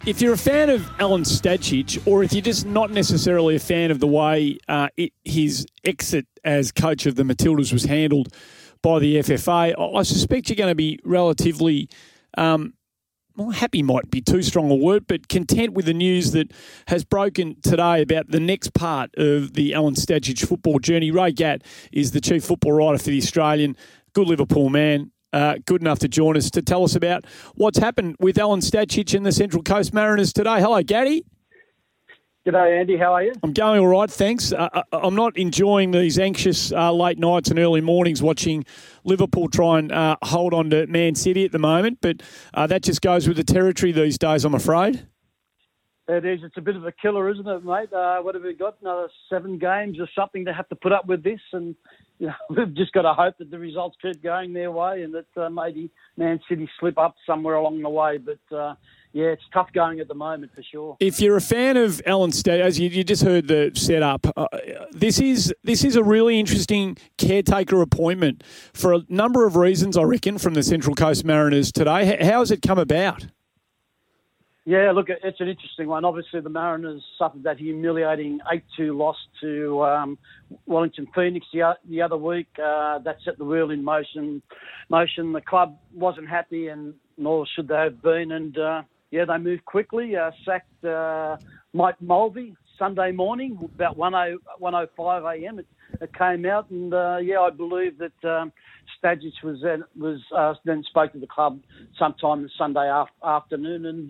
If you're a fan of Alen Stajcic, or if you're just not necessarily a fan of the way his exit as coach of the Matildas was handled by the FFA, I suspect you're going to be relatively, happy might be too strong a word, but content with the news that has broken today about the next part of the Alen Stajcic football journey. Ray Gatt is the chief football writer for The Australian, good Liverpool man. Good enough to join us to tell us about what's happened with Alen Stajcic and the Central Coast Mariners today. Hello, Gaddy. G'day, Andy. How are you? I'm going all right, thanks. I'm not enjoying these anxious late nights and early mornings watching Liverpool try and hold on to Man City at the moment, but that just goes with the territory these days, I'm afraid. It is. It's a bit of a killer, isn't it, mate? What have we got? Another 7 games or something to have to put up with this, and we've just got to hope that the results keep going their way and that maybe Man City slip up somewhere along the way. But, it's tough going at the moment for sure. If you're a fan of Alen Stajcic, as you just heard the setup, this is a really interesting caretaker appointment for a number of reasons, I reckon, from the Central Coast Mariners today. How has it come about? Yeah, look, it's an interesting one. Obviously, the Mariners suffered that humiliating 8-2 loss to Wellington Phoenix the other week. That set the wheel in motion. The club wasn't happy, and nor should they have been. And, they moved quickly, sacked Mike Mulvey Sunday morning, about 1:05 a.m. It came out, and, I believe that Stajcic was then spoke to the club sometime Sunday afternoon, and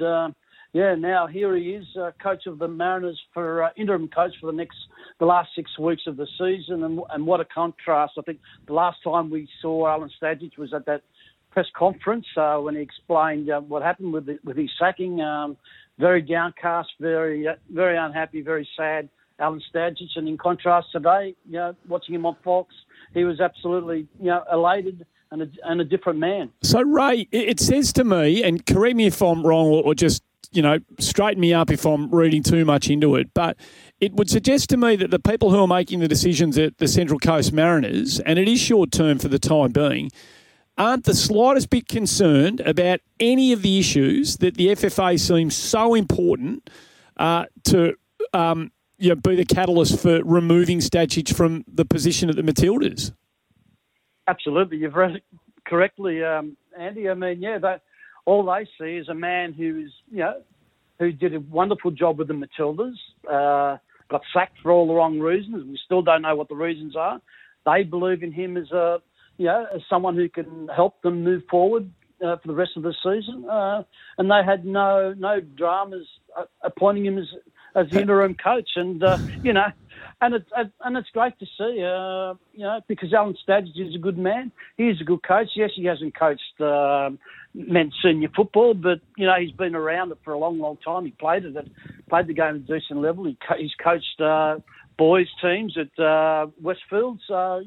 now here he is, coach of the Mariners interim coach for the last 6 weeks of the season, and what a contrast! I think the last time we saw Alen Stajcic was at that press conference when he explained what happened with his sacking. Very downcast, very very unhappy, very sad. Alen Stajcic, and in contrast today, watching him on Fox, he was absolutely elated and a different man. So Ray, it says to me, and correct me if I'm wrong, or just straighten me up if I'm reading too much into it, but it would suggest to me that the people who are making the decisions at the Central Coast Mariners, and it is short term for the time being, aren't the slightest bit concerned about any of the issues that the FFA seems so important to be the catalyst for removing Stajcic from the position at the Matildas. Absolutely. You've read it correctly, Andy. I mean, all they see is a man who did a wonderful job with the Matildas, got sacked for all the wrong reasons. We still don't know what the reasons are. They believe in him as as someone who can help them move forward for the rest of the season. And they had no dramas appointing him as the interim coach. And, and it's great to see, because Alen Stajcic is a good man. He is a good coach. Yes, he hasn't coached men's senior football, but, he's been around it for a long, long time. He played the game at a decent level. He's coached boys teams at Westfield. So,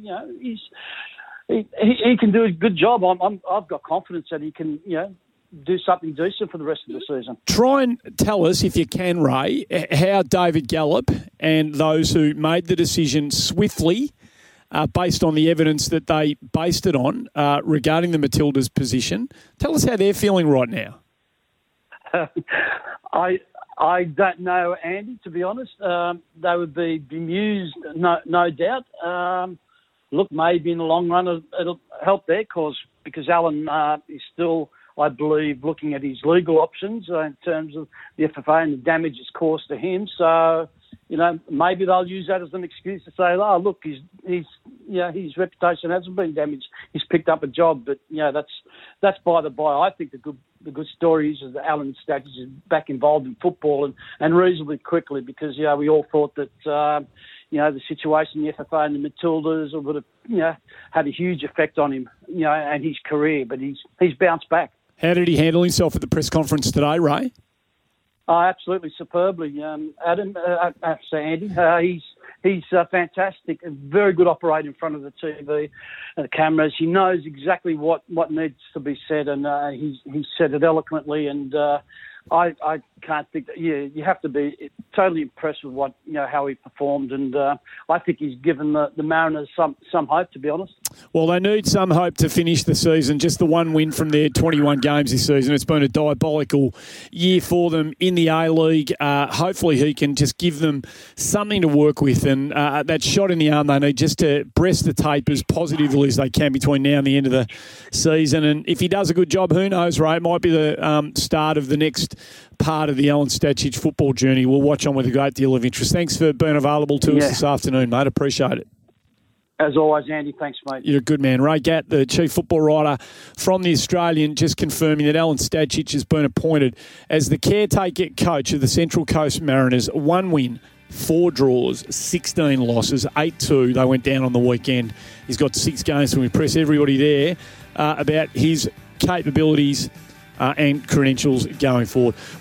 he can do a good job. I've got confidence that he can, do something decent for the rest of the season. Try and tell us, if you can, Ray, how David Gallop and those who made the decision swiftly, based on the evidence that they based it on regarding the Matildas' position, tell us how they're feeling right now. I don't know, Andy, to be honest. They would be bemused, no doubt. Look, maybe in the long run it'll help their cause, because Alen is still, I believe, looking at his legal options in terms of the FFA and the damage it's caused to him. So, maybe they'll use that as an excuse to say, "Oh, look, his reputation hasn't been damaged. He's picked up a job." But that's by the by. I think the good story is that Alen Stajcic is back involved in football and reasonably quickly, because we all thought that the situation in the FFA and the Matildas would have had a huge effect on him and his career. But he's bounced back. How did he handle himself at the press conference today, Ray? Absolutely superbly, Andy. He's fantastic, a very good operator in front of the TV and the cameras. He knows exactly what needs to be said, and he said it eloquently. And I can't think that. Yeah, you have to be totally impressed with how he performed, and I think he's given the Mariners some hope, to be honest. Well, they need some hope to finish the season. Just the one win from their 21 games this season. It's been a diabolical year for them in the A-League. Hopefully he can just give them something to work with, and that shot in the arm they need just to breast the tape as positively as they can between now and the end of the season. And if he does a good job, who knows, Ray? It might be the start of the next part of the Alen Stajcic football journey. We'll watch on with a great deal of interest. Thanks for being available to us this afternoon, mate. Appreciate it. As always, Andy, thanks, mate. You're a good man. Ray Gatt, the chief football writer from The Australian, just confirming that Alen Stajcic has been appointed as the caretaker coach of the Central Coast Mariners. 1 win, 4 draws, 16 losses, 8-2. They went down on the weekend. He's got 6 games to impress everybody there about his capabilities and credentials going forward.